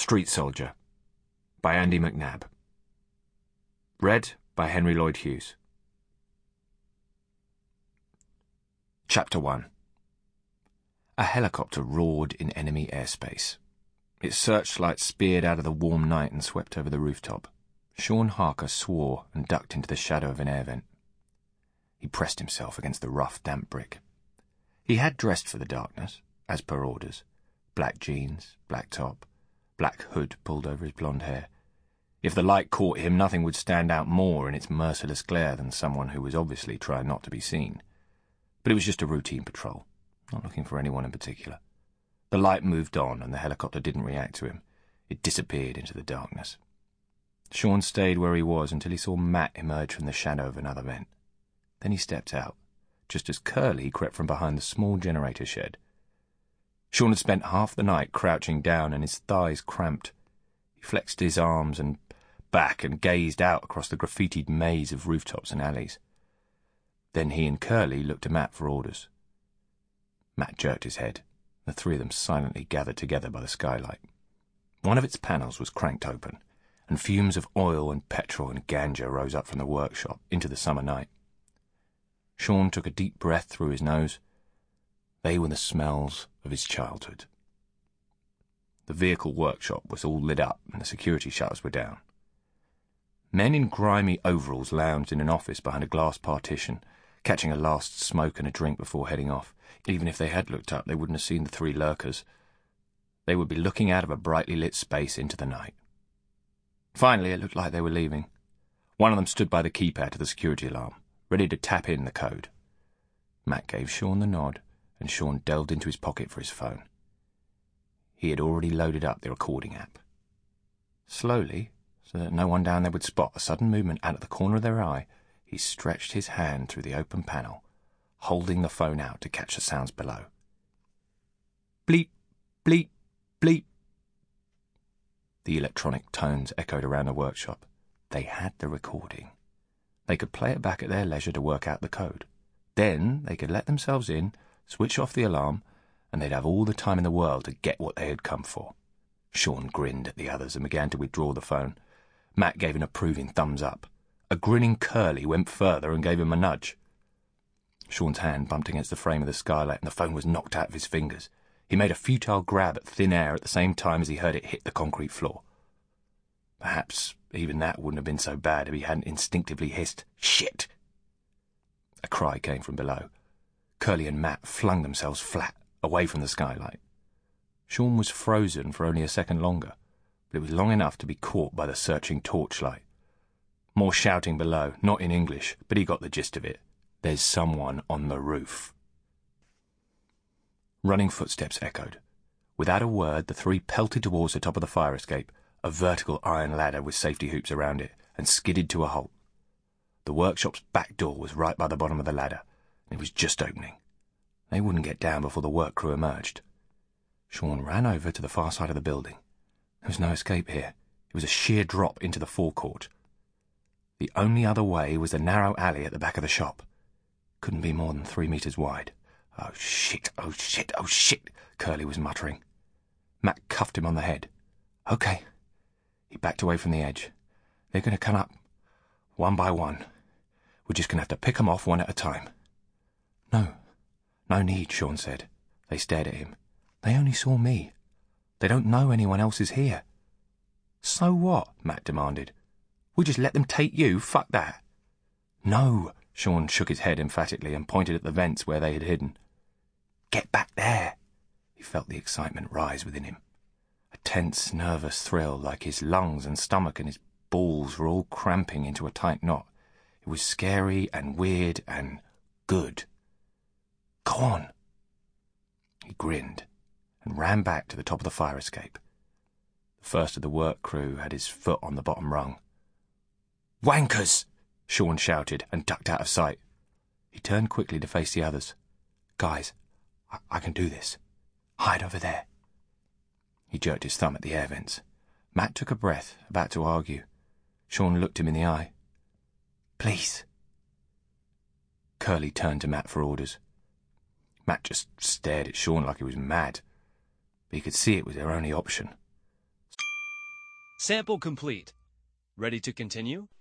Street Soldier by Andy McNab. Read by Henry Lloyd Hughes. Chapter 1. A helicopter roared in enemy airspace. Its searchlight speared out of the warm night and swept over the rooftop. Sean Harker swore and ducked into the shadow of an air vent. He pressed himself against the rough, damp brick. He had dressed for the darkness, as per orders. Black jeans, black top, black hood pulled over his blonde hair. If the light caught him, nothing would stand out more in its merciless glare than someone who was obviously trying not to be seen. But it was just a routine patrol, not looking for anyone in particular. The light moved on, and the helicopter didn't react to him. It disappeared into the darkness. Sean stayed where he was until he saw Matt emerge from the shadow of another vent. Then he stepped out, just as Curly crept from behind the small generator shed. Sean had spent half the night crouching down, and his thighs cramped. He flexed his arms and back and gazed out across the graffitied maze of rooftops and alleys. Then he and Curly looked to Matt for orders. Matt jerked his head. The three of them silently gathered together by the skylight. One of its panels was cranked open, and fumes of oil and petrol and ganja rose up from the workshop into the summer night. Sean took a deep breath through his nose. They were the smells of his childhood. The vehicle workshop was all lit up and the security shutters were down. Men in grimy overalls lounged in an office behind a glass partition, catching a last smoke and a drink before heading off. Even if they had looked up, they wouldn't have seen the three lurkers. They would be looking out of a brightly lit space into the night. Finally, it looked like they were leaving. One of them stood by the keypad to the security alarm, ready to tap in the code. Matt gave Sean the nod, and Sean delved into his pocket for his phone. He had already loaded up the recording app. Slowly, so that no one down there would spot a sudden movement out of the corner of their eye, he stretched his hand through the open panel, holding the phone out to catch the sounds below. Bleep, bleep, bleep. The electronic tones echoed around the workshop. They had the recording. They could play it back at their leisure to work out the code. Then they could let themselves in, switch off the alarm, and they'd have all the time in the world to get what they had come for. Sean grinned at the others and began to withdraw the phone. Matt gave an approving thumbs up. A grinning Curly went further and gave him a nudge. Sean's hand bumped against the frame of the skylight and the phone was knocked out of his fingers. He made a futile grab at thin air at the same time as he heard it hit the concrete floor. Perhaps even that wouldn't have been so bad if he hadn't instinctively hissed, "Shit!" A cry came from below. Curly and Matt flung themselves flat, away from the skylight. Sean was frozen for only a second longer, but it was long enough to be caught by the searching torchlight. More shouting below, not in English, but he got the gist of it. There's someone on the roof. Running footsteps echoed. Without a word, the three pelted towards the top of the fire escape, a vertical iron ladder with safety hoops around it, and skidded to a halt. The workshop's back door was right by the bottom of the ladder, and it was just opening. They wouldn't get down before the work crew emerged. Sean ran over to the far side of the building. There was no escape here. It was a sheer drop into the forecourt. The only other way was the narrow alley at the back of the shop. Couldn't be more than 3 meters wide. "Oh, shit, oh, shit, oh, shit," Curly was muttering. Matt cuffed him on the head. "Okay." He backed away from the edge. "They're going to come up, one by one. We're just going to have to pick them off one at a time." No need," Sean said. They stared at him. "They only saw me. They don't know anyone else is here." "So what?" Matt demanded. "We just let them take you? Fuck that." "No." Sean shook his head emphatically and pointed at the vents where they had hidden. "Get back there." He felt the excitement rise within him. A tense, nervous thrill, like his lungs and stomach and his balls were all cramping into a tight knot. It was scary and weird and good. "Go on." He grinned and ran back to the top of the fire escape. The first of the work crew had his foot on the bottom rung. "Wankers!" Sean shouted and ducked out of sight. He turned quickly to face the others. "Guys, I can do this. Hide over there." He jerked his thumb at the air vents. Matt took a breath, about to argue. Sean looked him in the eye. "Please." Curly turned to Matt for orders. Matt just stared at Sean like he was mad, but he could see it was their only option. Sample complete. Ready to continue?